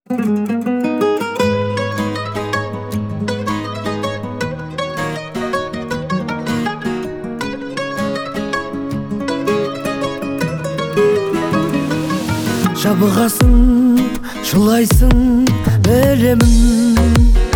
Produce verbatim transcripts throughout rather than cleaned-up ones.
Жабығасың, жылайсың, білемін.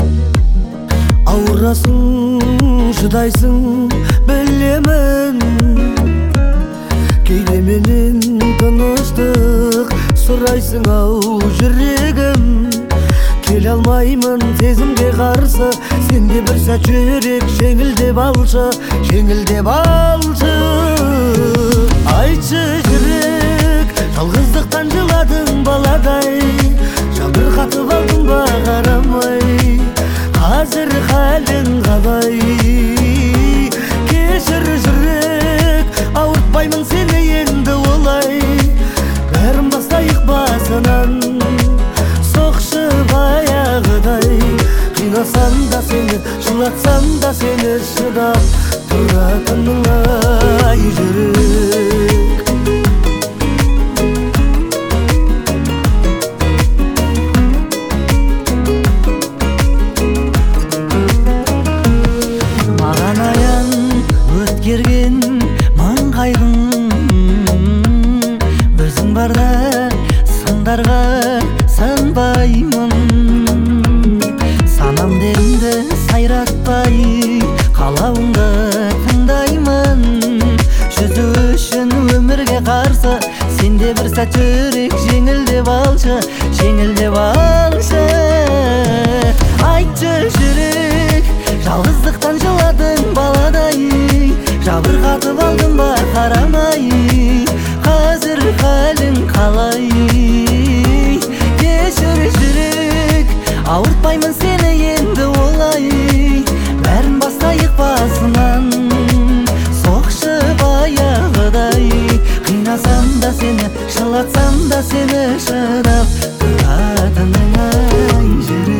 Ауырасың, шыдайсың, білемін. Кейде менен тыныштық сұрайсың ау жүрегім. Келе алмаймын сезімге қарсы, сенде бір сәт жүрек жеңілдеп алшы, жеңілдеп алшы. Айтшы жүрек, жалғыздықтан жыладың баладай, жабырқатып алдың ба қарамай, қазір халің қалай? Кешір жүрек, ауыртпаймын сені енді олай, бәрін бастайық басынан, соқшы баяғыдай. Қинасам да сені, жылатсам да сені, шыдап тұратының ай жүрек. Ерген мың қайғың, өзің барда сындарға сынбаймын. Санам дерімді сайратпай, қалауыңды тыңдаймын. Жүзу үшін өмірге қарсы, сенде бір сәт жүрек жеңілдеп алшы, жеңілдеп алшы. Айтшы жүрек, жалғыздықтан жыладың баладай, жабырқатып алдың ба қарамай, қазір халің қалай? Кешір жүрек, ауыртпаймын сені енді олай, бәрін бастайық басынан, соқшы баяғыдай. Қинасам да сені, жылатсам да сені, шыдап тұратының ай жүрек.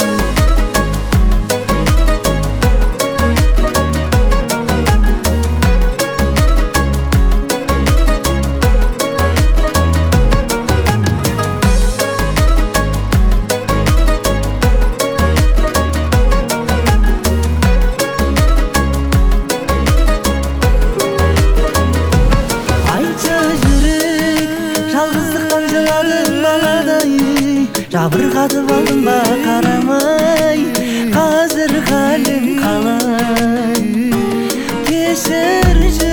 Жабырқатып алдың ба қарамай, қазір халің қалай? Кешір жүрек.